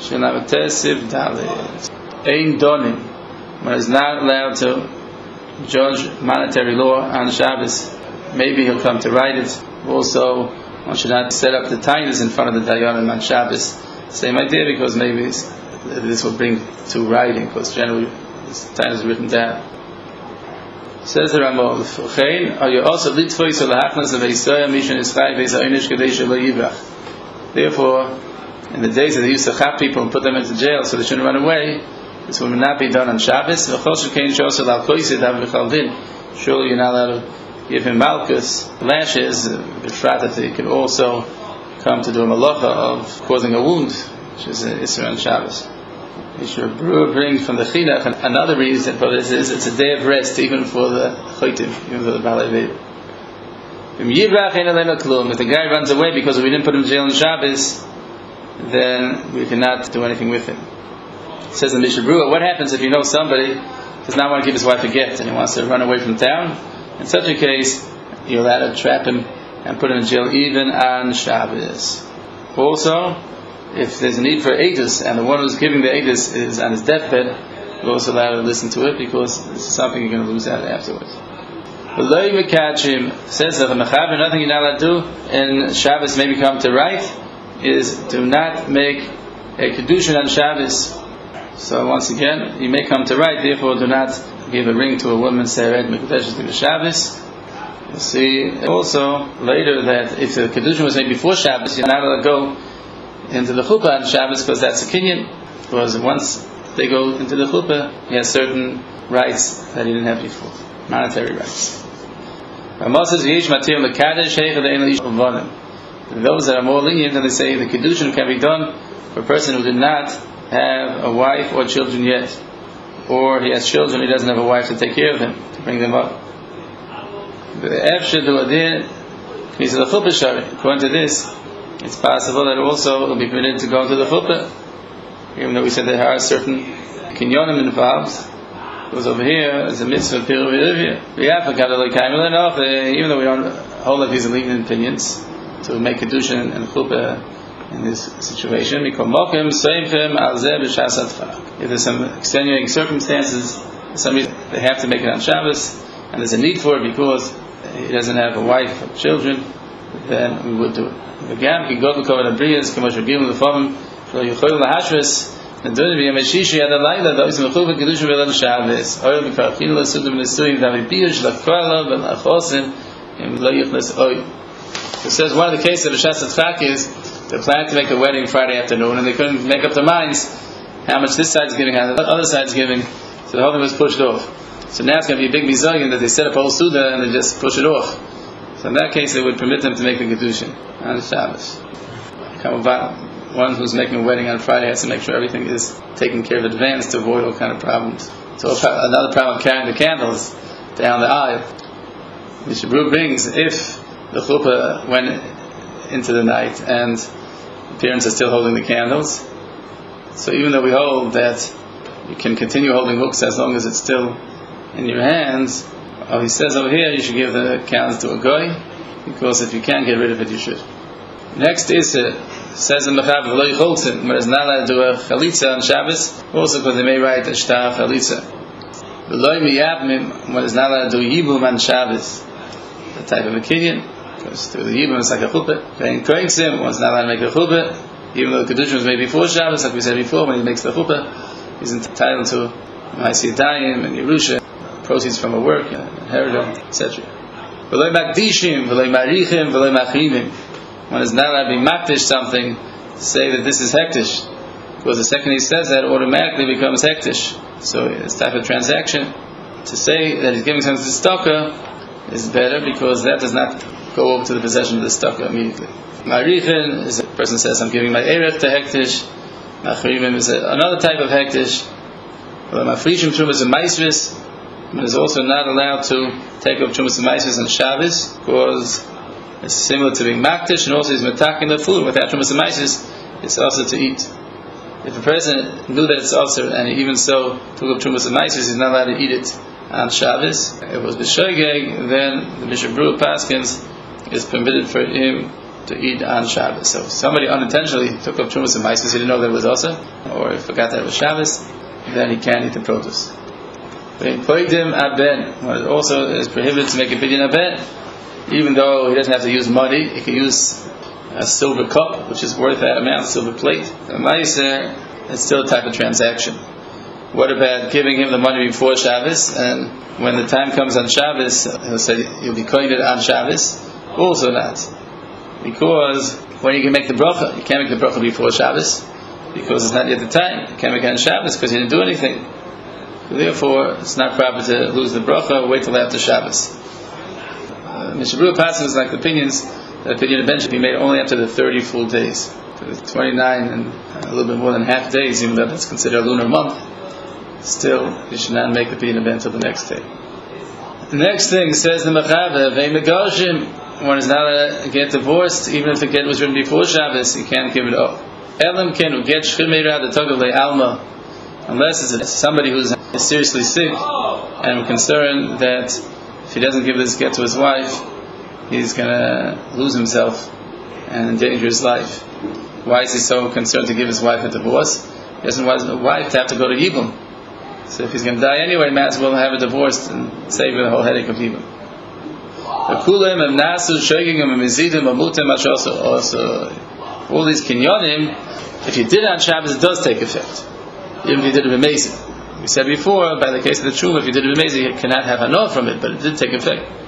Shenavotesiv Dalit. Ein Donim. One is not allowed to judge monetary law on Shabbos. Maybe he'll come to write it. Also, one should not set up the tainas in front of the Dayanim on Shabbos. Same idea, because maybe this will bring to writing, because generally this tainas is written down. Says the Ramah, are you also litfois or lahachnas of Yisrael mission is chai v'es ha'onish kadei shelo yibrach. Therefore, in the days that they used to chap people and put them into jail so they shouldn't run away, this will not be done on Shabbos. Surely you're not allowed to give him malchus, lashes, that he can also come to do a malacha of causing a wound, which is an Isra on Shabbos. Mishnah Berurah brings from the Chinuch another reason for this is it's a day of rest even for the Chotim, even for the Balei Veda. If the guy runs away because we didn't put him in jail on Shabbos, then we cannot do anything with him. It says in Mishnah Berurah, what happens if you know somebody does not want to give his wife a gift and he wants to run away from town? In such a case, you're allowed to trap him and put him in jail even on Shabbos. Also, if there's a need for edus and the one who's giving the edus is on his deathbed, you're also allowed to listen to it, because this is something you're going to lose out afterwards. V'lo yimekachim says that the mechaber, nothing you're not allowed to do in Shabbos maybe come to write, is do not make a kedushin on Shabbos. So once again, you may come to write, therefore do not give a ring to a woman Sered Mekudeshes to Shabbos. You'll see also later that if the kedushin was made before Shabbos, you're not allowed to go into the chuppah on Shabbos, because that's a kinyan. Because once they go into the chuppah, he has certain rights that he didn't have before, monetary rights. Those that are more lenient, and they say the kedushin can be done for a person who did not have a wife or children yet, or he has children, he doesn't have a wife to take care of them, to bring them up. According to this, it's possible that also it will be permitted to go to the chuppah, even though we said there are certain kinyonim involved. Because over here is a mitzvah of piru v'rivya. Even though we don't hold up these lenient opinions to make kedushin and chuppah in this situation, if there's some extenuating circumstances, they have to make it on Shabbos, and there's a need for it because he doesn't have a wife or children, then we would do it. Again, we can go to cover the briyas, k'mosh regilim l'favim, shlo yuchoyim l'hashves, and do it v'yam eshishi ad alayla, those mechuv v'kedushin v'lan Shabbos, oil v'karchin l'sudum l'surim, v'avipiyush l'kvala v'lachosim, and lo yichnes oil. It says one of the cases of the Shas Tzchak is they planned to make a wedding Friday afternoon, and they couldn't make up their minds how much this side's giving, how the other side's giving, so the whole thing was pushed off. So now it's going to be a big bizayon that they set up a whole Suda and they just push it off. So in that case, they would permit them to make the kedushin on Shabbos. One who's making a wedding on Friday has to make sure everything is taken care of in advance to avoid all kind of problems. So another problem carrying the candles down the aisle. Mishnah Berurah brings, if the chuppah went into the night and the parents are still holding the candles, so even though we hold that you can continue holding hooks as long as it's still in your hands, he says over here you should give the candles to a goy, because if you can't get rid of it, you should. Next is says in Mechaber v'lo yicholzin, but it's not allowed to do a chalitza on Shabbos, also because they may write a shtar chalitza. V'lo miyabmim, but it's not allowed to do yibum on Shabbos, the type of a kinyan, because through the yibum it's like a chuppah. Vein kreiksim, one's not allowed to make a chuppah, even though the kedushin was made before Shabbos, like we said before, when he makes the chuppah, he's entitled to ma'aseh yadayim and yerusha, proceeds from a work, inheritance, etc. V'lo makdishim, v'lo marichim, v'lo machrimim. One is not allowed to be makdish something to say that this is hektish, because the second he says that, automatically becomes hektish. So this type of transaction, to say that he's giving something to the tzedakah is better, because that does not go over to the possession of the tzedakah immediately. Marichin is a person says, I'm giving my erech to hektish. Machrimim is another type of hektish. Mafrishim trumas and maisvis, but is also not allowed to take up trumas and maisvis on Shabbos, because it's similar to being makdish, and also he's metaking the food. Without trumas and maisvis, it's also to eat. If a person knew that it's also, and even so took up trumas and maisvis, he's not allowed to eat it on Shabbos. If it was b'shoigeg, then the Mishnah Berurah paskins is permitted for him to eat on Shabbos. So if somebody unintentionally took up Trumas and Maisus, he didn't know that it was also, or he forgot that it was Shabbos, then he can't eat the produce. But in Poidim Aben, it also is prohibited to make a Pidyon Aben, even though he doesn't have to use money, he can use a silver cup, which is worth that amount, silver plate. The Maiser, it's still a type of transaction. What about giving him the money before Shabbos, and when the time comes on Shabbos, he'll say you'll be coined on Shabbos? Also not. Because when you can make the bracha, you can't make the bracha before Shabbos, because it's not yet the time. You can't make it on Shabbos because you didn't do anything. So therefore, it's not proper to lose the bracha, wait till after Shabbos. Mishnah Berurah passes like the opinions that the Pidyon Aben should be made only after the 30 full days. So the 29 and a little bit more than half days, even though that's considered a lunar month, still, you should not make the Pidyon Aben until the next day. The next thing says the Mechave, Vei Megashim, one is not allowed to get divorced, even if the get was written before Shabbos, you can't give it up. Elam Kenu, get Shchimeira the Togel Le Alma, unless it's somebody who's seriously sick, and we're concerned that if he doesn't give this get to his wife, he's going to lose himself and endanger his life. Why is he so concerned to give his wife a divorce? He doesn't want his wife to have to go to Yibum. So if he's going to die anyway, might as well have a divorce and save the whole headache of Yibum. Also, all these kinyonim, if you did it on Shabbos, it does take effect. Even if you did it amazing. We said before, by the case of the Truma, if you did it amazing, you cannot have hanor from it, but it did take effect.